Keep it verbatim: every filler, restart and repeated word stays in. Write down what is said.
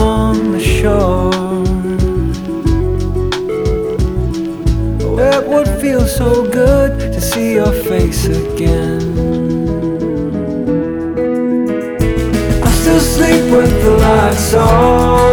along the shore. Oh, it would feel so good to see your face again. I still sleep with the lights on,